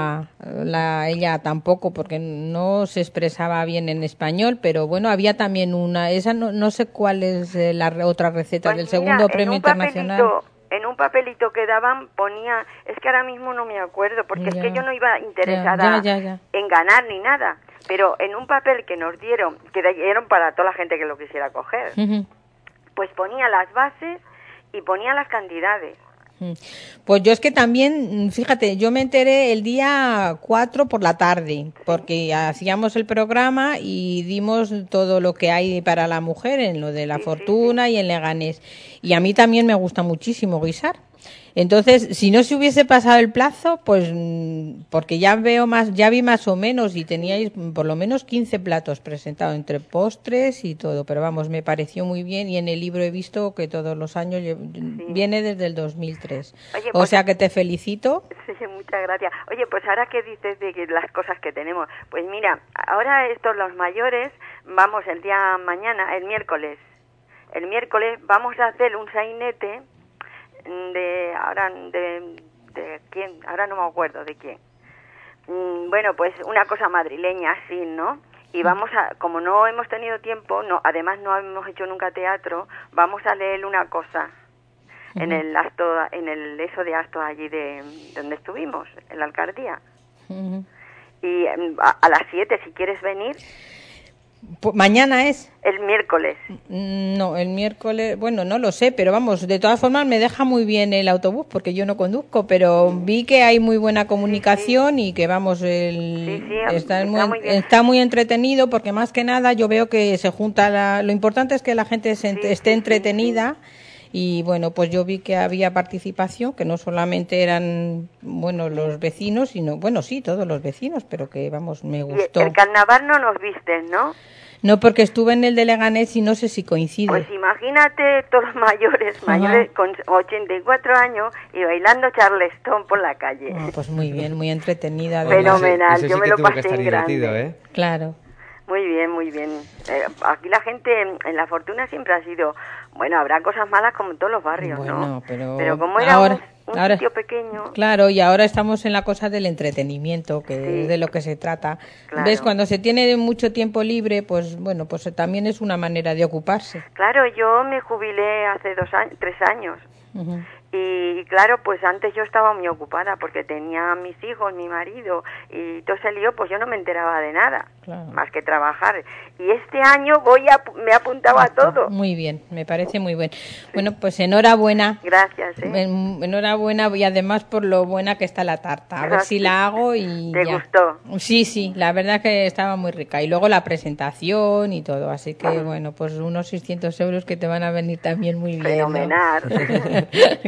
ella tampoco porque no se expresaba bien en español, pero bueno, había también esa no sé cuál es la otra receta del segundo premio internacional. En un papelito que daban ponía, es que ahora mismo no me acuerdo, porque es que yo no iba interesada en ganar ni nada. Pero en un papel que nos dieron, que dieron para toda la gente que lo quisiera coger, pues ponía las bases y ponía las cantidades. Pues yo es que también, fíjate, yo me enteré el día 4 por la tarde, porque hacíamos el programa y dimos todo lo que hay para la mujer en lo de La Fortuna y en Leganés. Y a mí también me gusta muchísimo guisar. Entonces, si no se hubiese pasado el plazo, pues porque ya vi más o menos y teníais por lo menos 15 platos presentados entre postres y todo, pero vamos, me pareció muy bien y en el libro he visto que todos los años viene desde el 2003. Oye, pues, o sea que te felicito. Sí, muchas gracias. Oye, pues ahora que dices de que las cosas que tenemos, pues mira, ahora los mayores, vamos el miércoles vamos a hacer un sainete de quién, ahora no me acuerdo de quién. Bueno, pues una cosa madrileña así, ¿no? Y vamos como no hemos tenido tiempo, además no hemos hecho nunca teatro, vamos a leer una cosa en el eso de Astos allí de donde estuvimos, en la alcaldía. Y a las 7, si quieres venir. ¿Mañana es? El miércoles. No, el miércoles, bueno, no lo sé, pero vamos, de todas formas me deja muy bien el autobús porque yo no conduzco, pero vi que hay muy buena comunicación y que vamos, está muy entretenido porque más que nada yo veo que se junta, lo importante es que la gente esté entretenida. Y bueno, pues yo vi que había participación, que no solamente eran, los vecinos, sino, todos los vecinos, pero que, vamos, me gustó. Y el carnaval no nos viste, ¿no? No, porque estuve en el de Leganés y no sé si coincide. Pues imagínate todos los mayores con 84 años y bailando charleston por la calle. Pues muy bien, muy entretenida. Fenomenal, eso yo sí me que lo pasé que en grande. ¿eh? Claro. Muy bien, muy bien. Aquí la gente en La Fortuna siempre ha sido... Bueno, habrá cosas malas como en todos los barrios, ¿no? Pero como era un sitio pequeño... Claro, y ahora estamos en la cosa del entretenimiento, que es de lo que se trata. Claro. ¿Ves? Cuando se tiene mucho tiempo libre, pues también es una manera de ocuparse. Claro, yo me jubilé hace 3 años. Y claro, pues antes yo estaba muy ocupada porque tenía a mis hijos, mi marido y todo ese lío, pues yo no me enteraba de nada, más que trabajar. Y este año me apuntaba a todo. Muy bien, me parece muy bien. Bueno, pues enhorabuena. Gracias. Enhorabuena y además por lo buena que está la tarta. A ver si la hago y ¿Te gustó? Sí, la verdad que estaba muy rica. Y luego la presentación y todo, así que pues unos 600 euros que te van a venir también muy bien. Fenomenal. ¿No?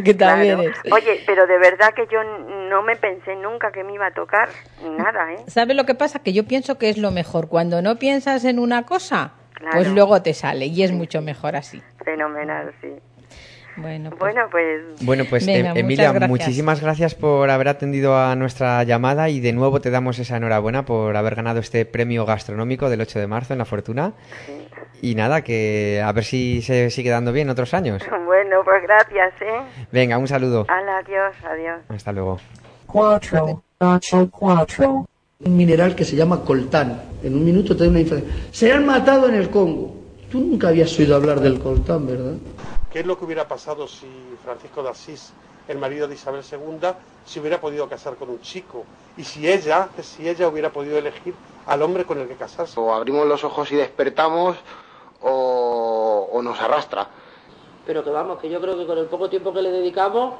que también Claro. es. Oye, pero de verdad que yo no me pensé nunca que me iba a tocar nada, ¿eh? ¿Sabes lo que pasa? Que yo pienso que es lo mejor. Cuando no piensas en una cosa, Claro. pues luego te sale y es mucho mejor así. Fenomenal, sí. Bueno, pues, Bueno, pues Venga, Emilia, muchas gracias. muchísimas gracias por haber atendido a nuestra llamada y de nuevo te damos esa enhorabuena por haber ganado este premio gastronómico del 8 de marzo en La Fortuna. Sí. Y nada, que a ver si se sigue dando bien otros años. Bueno, pues gracias, ¿eh? Venga, un saludo. Hala, adiós, adiós. Hasta luego. 4, 8, 4. Un mineral que se llama coltán. En un minuto te da una información. Se han matado en el Congo. Tú nunca habías oído hablar del coltán, ¿verdad? ¿Qué es lo que hubiera pasado si Francisco de Asís, el marido de Isabel II, se hubiera podido casar con un chico? Y si ella hubiera podido elegir al hombre con el que casarse. O abrimos los ojos y despertamos o nos arrastra. Pero que vamos, que yo creo que con el poco tiempo que le dedicamos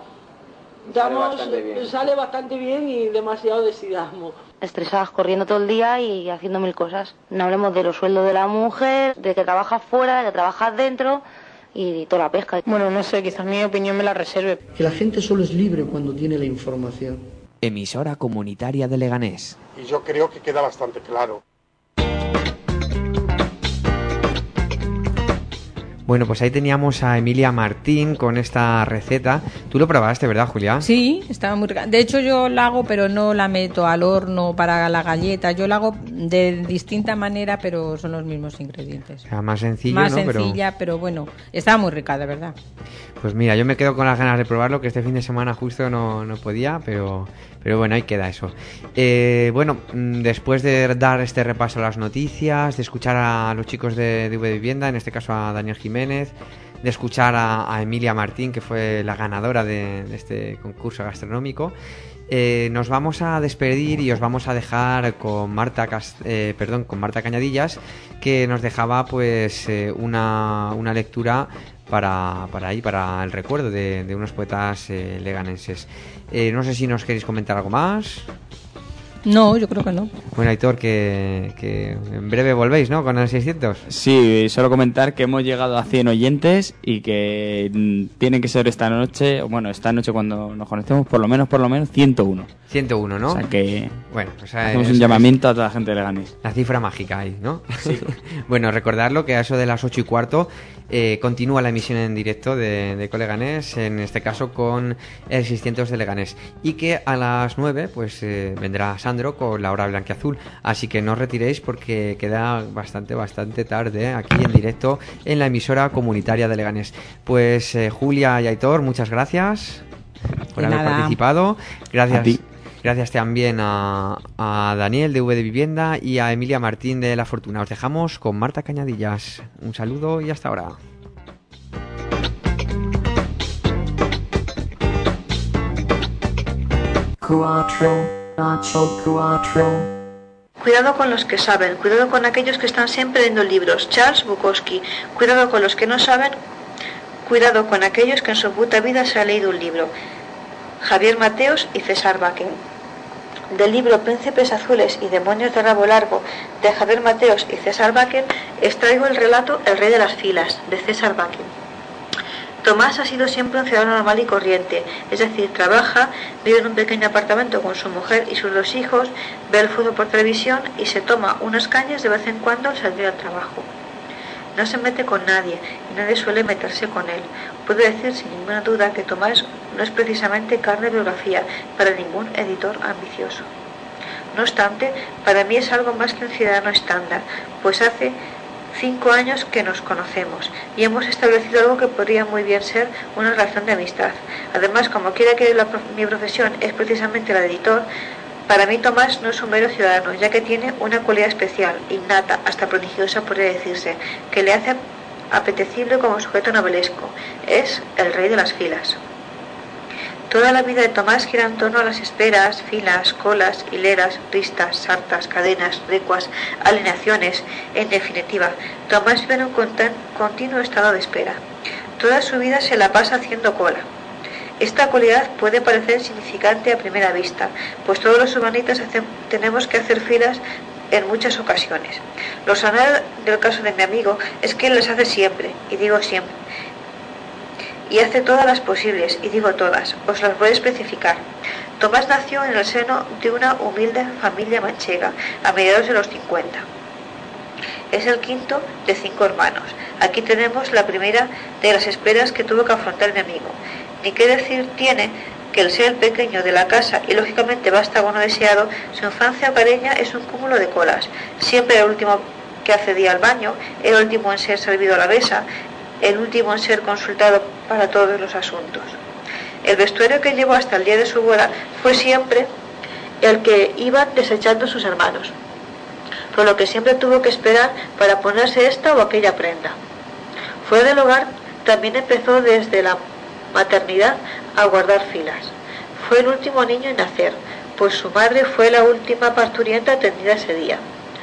sale bastante bien y demasiado decidamos. Estresadas corriendo todo el día y haciendo mil cosas. No hablemos de los sueldos de la mujer, de que trabajas fuera, de que trabajas dentro y toda la pesca. Bueno, no sé, quizás mi opinión me la reserve. Que la gente solo es libre cuando tiene la información. Emisora comunitaria de Leganés. Y yo creo que queda bastante claro. Bueno, pues ahí teníamos a Emilia Martín con esta receta. Tú lo probaste, ¿verdad, Julia? sí, estaba muy rica. De hecho, yo la hago, pero no la meto al horno para la galleta. Yo la hago de distinta manera, pero son los mismos ingredientes. O sea, más sencillo, Más ¿no? sencilla, pero bueno, estaba muy rica, de verdad. Pues mira, yo me quedo con las ganas de probarlo, que este fin de semana justo no podía, pero bueno, ahí queda eso. Bueno, después de dar este repaso a las noticias, de escuchar a los chicos de DV Vivienda, en este caso a Daniel Jiménez, de escuchar a Emilia Martín, que fue la ganadora de este concurso gastronómico, nos vamos a despedir y os vamos a dejar con Marta Cañadillas, que nos dejaba pues una lectura para el recuerdo de unos poetas leganenses. No sé si nos queréis comentar algo más. No, yo creo que no. Bueno, Aitor, que en breve volvéis, ¿no? Con el 600. Sí, solo comentar que hemos llegado a 100 oyentes y que tienen que ser esta noche cuando nos conectemos, por lo menos 101. 101, ¿no? O sea que bueno, pues hacemos un llamamiento a toda la gente de Leganés. La cifra mágica ahí, ¿no? Sí. Bueno, recordarlo que a eso de las 8:15 continúa la emisión en directo de Coleganés, en este caso con el 600 de Leganés. Y que a las 9 pues vendrá Sandro con la hora blanquiazul. Así que no os retiréis porque queda bastante tarde aquí en directo en la emisora comunitaria de Leganés. Pues Julia y Aitor, muchas gracias por haber participado. Gracias. A ti. Gracias también a Daniel de V de Vivienda y a Emilia Martín de La Fortuna. Os dejamos con Marta Cañadillas. Un saludo y hasta ahora. Cuidado con los que saben, cuidado con aquellos que están siempre leyendo libros. Charles Bukowski. Cuidado con los que no saben, cuidado con aquellos que en su puta vida se han leído un libro. Javier Mateos y César Bakken. Del libro Príncipes Azules y Demonios de Rabo Largo de Javier Mateos y César Bakken extraigo el relato El Rey de las Filas de César Bakken. Tomás ha sido siempre un ciudadano normal y corriente, es decir, trabaja, vive en un pequeño apartamento con su mujer y sus 2 hijos, ve el fútbol por televisión y se toma unas cañas de vez en cuando al salir al trabajo. No se mete con nadie y nadie suele meterse con él. Puedo decir sin ninguna duda que Tomás no es precisamente carne de biografía para ningún editor ambicioso. No obstante, para mí es algo más que un ciudadano estándar, pues hace 5 años que nos conocemos y hemos establecido algo que podría muy bien ser una relación de amistad. Además, como quiera que mi profesión es precisamente la de editor, para mí Tomás no es un mero ciudadano, ya que tiene una cualidad especial, innata, hasta prodigiosa podría decirse, que le hace apetecible como sujeto novelesco. Es el rey de las filas. Toda la vida de Tomás gira en torno a las esperas, filas, colas, hileras, ristas, sartas, cadenas, recuas, alineaciones. En definitiva, Tomás vive en un continuo estado de espera. Toda su vida se la pasa haciendo cola. Esta cualidad puede parecer insignificante a primera vista, pues todos los humanitas tenemos que hacer filas en muchas ocasiones. Lo sanal del caso de mi amigo es que él las hace siempre, y digo siempre. y hace todas las posibles, y digo todas, os las voy a especificar. Tomás nació en el seno de una humilde familia manchega a mediados de los 50. Es el quinto de 5 hermanos. Aquí tenemos la primera de las esperas que tuvo que afrontar mi amigo. Ni qué decir tiene que el ser el pequeño de la casa y lógicamente vástago no deseado, su infancia hogareña es un cúmulo de colas. Siempre el último que accedía al baño, el último en ser servido a la mesa, el último en ser consultado para todos los asuntos. El vestuario que llevó hasta el día de su boda fue siempre el que iban desechando sus hermanos, por lo que siempre tuvo que esperar para ponerse esta o aquella prenda. Fuera del hogar también empezó desde la maternidad a guardar filas. Fue el último niño en nacer, pues su madre fue la última parturienta atendida ese día.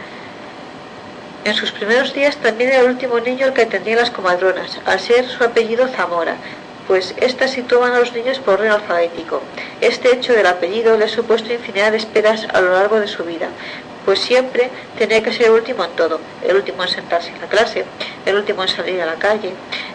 En sus primeros días también era el último niño el que atendía las comadronas, al ser su apellido Zamora, pues éstas situaban a los niños por orden alfabético. Este hecho del apellido le ha supuesto infinidad de esperas a lo largo de su vida, pues siempre tenía que ser el último en todo, el último en sentarse en la clase, el último en salir a la calle,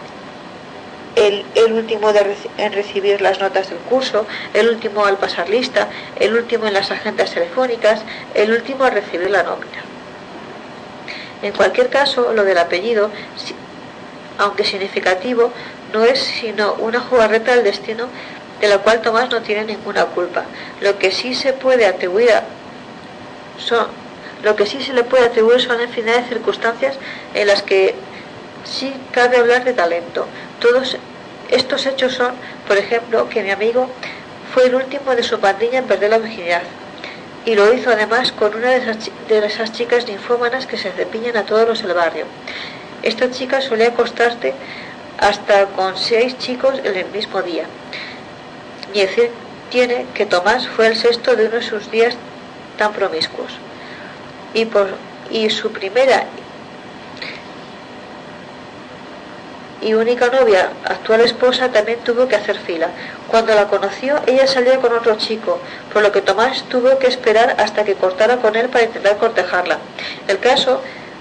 el último en recibir las notas del curso, el último al pasar lista, el último en las agendas telefónicas, el último a recibir la nómina. En cualquier caso, lo del apellido, aunque significativo, no es sino una jugarreta del destino de la cual Tomás no tiene ninguna culpa. Lo que sí se le puede atribuir son infinidad de circunstancias en las que sí cabe hablar de talento. Todos estos hechos son, por ejemplo, que mi amigo fue el último de su pandilla en perder la virginidad, y lo hizo además con una de esas chicas ninfómanas que se cepillan a todos los del barrio. Esta chica solía acostarse hasta con 6 chicos en el mismo día. Ni decir tiene que Tomás fue el sexto de uno de sus días tan promiscuos. Y su primera y única novia, actual esposa, también tuvo que hacer fila. Cuando la conoció, ella salió con otro chico, por lo que Tomás tuvo que esperar hasta que cortara con él para intentar cortejarla. El caso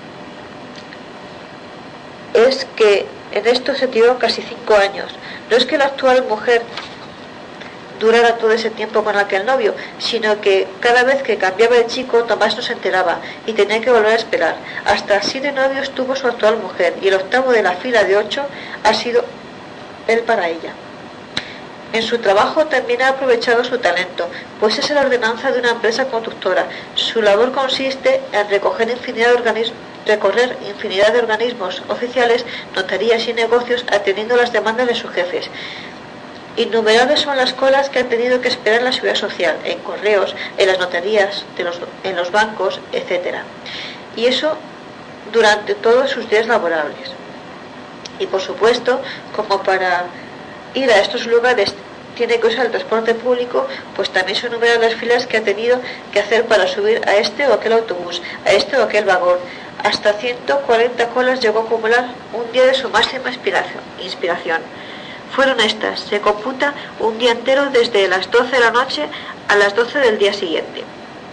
es que en esto se tiró casi 5 años. No es que la actual mujer durara todo ese tiempo con aquel novio, sino que cada vez que cambiaba de chico, Tomás no se enteraba y tenía que volver a esperar. Hasta 7 novios tuvo su actual mujer, y el octavo de la fila de 8 ha sido él para ella. En su trabajo también ha aprovechado su talento, pues es la ordenanza de una empresa constructora. Su labor consiste en recorrer infinidad de organismos oficiales, notarías y negocios, atendiendo las demandas de sus jefes. Innumerables son las colas que han tenido que esperar en la seguridad social, en correos, en las notarías, en los bancos, etc. Y eso durante todos sus días laborables. Y por supuesto, como para ir a estos lugares tiene que usar el transporte público, pues también son numeradas las filas que ha tenido que hacer para subir a este o aquel autobús, a este o aquel vagón. Hasta 140 colas llegó a acumular un día de su máxima inspiración. Fueron estas, se computa un día entero desde las 12 de la noche a las 12 del día siguiente.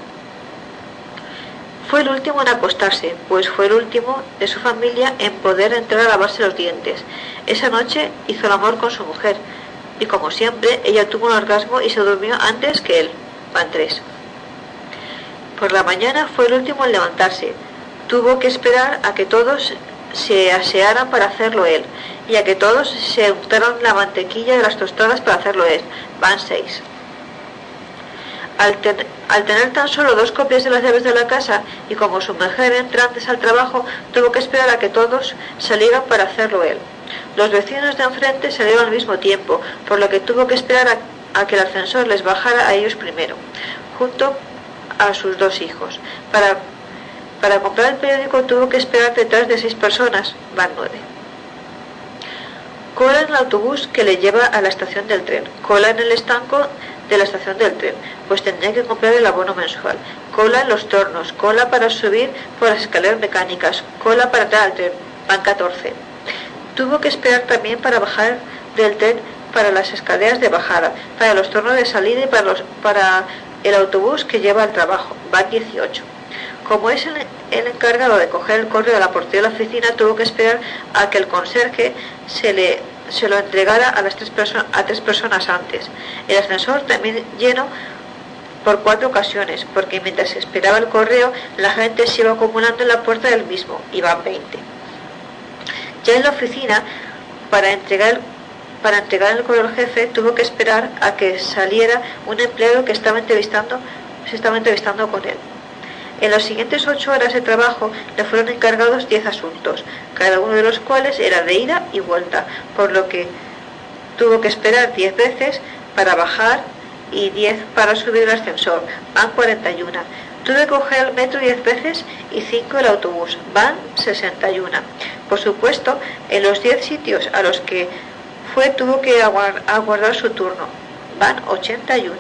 Fue el último en acostarse, pues fue el último de su familia en poder entrar a lavarse los dientes. Esa noche hizo el amor con su mujer, y como siempre, ella tuvo un orgasmo y se durmió antes que él. Van 3. Por la mañana fue el último en levantarse. Tuvo que esperar a que todos se asearan para hacerlo él, y a que todos se untaran la mantequilla de las tostadas para hacerlo él. Van 6. Al tener tan solo 2 copias de las llaves de la casa, y como su mujer entra antes al trabajo, tuvo que esperar a que todos salieran para hacerlo él. Los vecinos de enfrente salieron al mismo tiempo, por lo que tuvo que esperar a que el ascensor les bajara a ellos primero, junto a sus 2 hijos. Para comprar el periódico tuvo que esperar detrás de 6 personas. Van 9. Cola en el autobús que le lleva a la estación del tren. Cola en el estanco de la estación del tren, pues tendría que comprar el abono mensual. Cola en los tornos. Cola para subir por las escaleras mecánicas. Cola para entrar al tren. Van 14. Tuvo que esperar también para bajar del tren, para las escaleras de bajada, para los tornos de salida y para el autobús que lleva al trabajo. Van 18. Como es el encargado de coger el correo de la portería de la oficina, tuvo que esperar a que el conserje se le se lo entregara a tres personas antes. El ascensor también lleno por 4 ocasiones, porque mientras esperaba el correo, la gente se iba acumulando en la puerta del mismo, iban 20. Ya en la oficina, para entregar el correo al jefe, tuvo que esperar a que saliera un empleado que se estaba entrevistando con él. En las siguientes 8 horas de trabajo le fueron encargados 10 asuntos, cada uno de los cuales era de ida y vuelta, por lo que tuvo que esperar 10 veces para bajar y 10 para subir el ascensor, van 41. Tuve que coger el metro 10 veces y 5 el autobús, van 61. Por supuesto, en los 10 sitios a los que fue tuvo que aguardar su turno, van 81.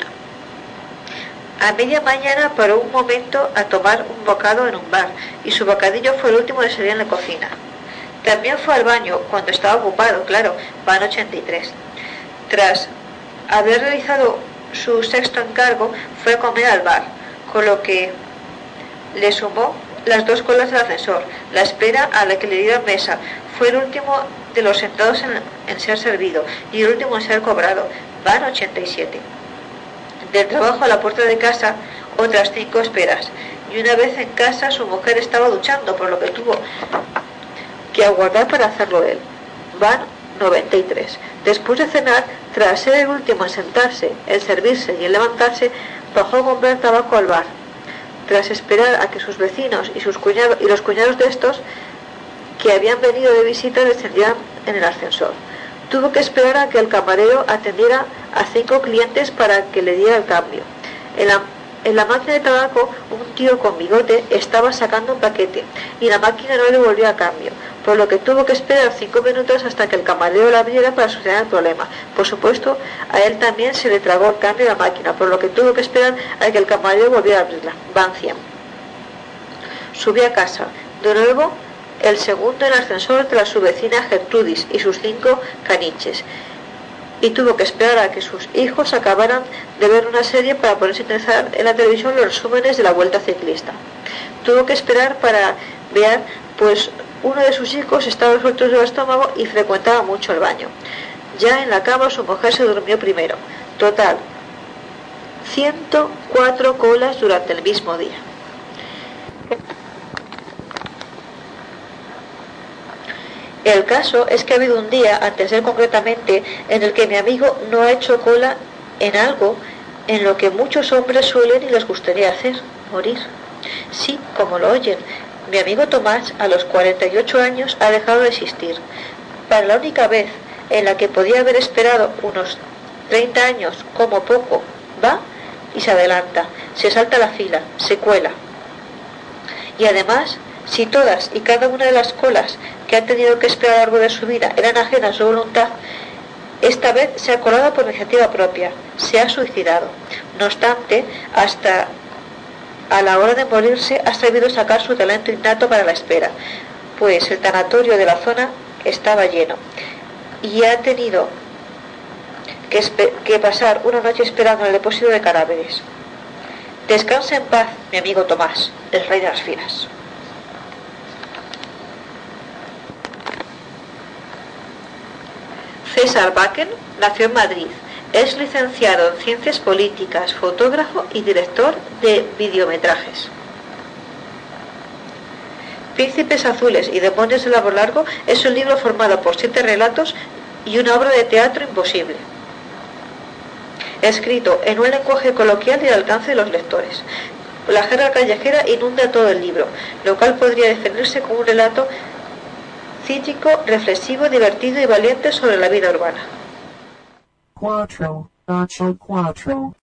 A media mañana paró un momento a tomar un bocado en un bar y su bocadillo fue el último de salir en la cocina. También fue al baño cuando estaba ocupado, claro, van 83. Tras haber realizado su sexto encargo, fue a comer al bar, con lo que le sumó las 2 colas del ascensor, la espera a la que le dieron mesa. Fue el último de los sentados en ser servido y el último en ser cobrado, van 87. Del trabajo a la puerta de casa, otras 5 esperas. Y una vez en casa, su mujer estaba duchando, por lo que tuvo que aguardar para hacerlo él. Van 93. Después de cenar, tras ser el último en sentarse, en servirse y en levantarse, bajó a comprar tabaco al bar. Tras esperar a que sus vecinos y los cuñados de estos, que habían venido de visita, descendieran en el ascensor. Tuvo que esperar a que el camarero atendiera a 5 clientes para que le diera el cambio. En la máquina de tabaco, un tío con bigote estaba sacando un paquete y la máquina no le volvió a cambio, por lo que tuvo que esperar 5 minutos hasta que el camarero la abriera para solucionar el problema. Por supuesto, a él también se le tragó el cambio de la máquina, por lo que tuvo que esperar a que el camarero volviera a abrirla. Van 100. Subió a casa. De nuevo, el segundo en el ascensor tras su vecina Gertrudis y sus 5 caniches, y tuvo que esperar a que sus hijos acabaran de ver una serie para poder sintonizar en la televisión los resúmenes de la Vuelta Ciclista. Tuvo que esperar para ver, pues uno de sus hijos estaba suelto del estómago y frecuentaba mucho el baño. Ya en la cama su mujer se durmió primero. Total, 104 colas durante el mismo día. El caso es que ha habido un día, antes de él concretamente, en el que mi amigo no ha hecho cola en algo en lo que muchos hombres suelen y les gustaría hacer, morir. Sí, como lo oyen, mi amigo Tomás a los 48 años ha dejado de existir. Para la única vez en la que podía haber esperado unos 30 años como poco, va y se adelanta, se salta la fila, se cuela. Y además, si todas y cada una de las colas que ha tenido que esperar a lo largo de su vida eran ajenas a su voluntad, esta vez se ha colado por iniciativa propia, se ha suicidado. No obstante, hasta a la hora de morirse ha sabido sacar su talento innato para la espera, pues el tanatorio de la zona estaba lleno y ha tenido que pasar una noche esperando en el depósito de cadáveres. Descansa en paz, mi amigo Tomás, el rey de las filas. César Bakken nació en Madrid. Es licenciado en Ciencias Políticas, fotógrafo y director de videometrajes. Príncipes Azules y Demonios de Lago Largo es un libro formado por 7 relatos y una obra de teatro imposible, escrito en un lenguaje coloquial y al alcance de los lectores. La jerga callejera inunda todo el libro, lo cual podría definirse como un relato cítrico, reflexivo, divertido y valiente sobre la vida urbana. 4, 8, 4.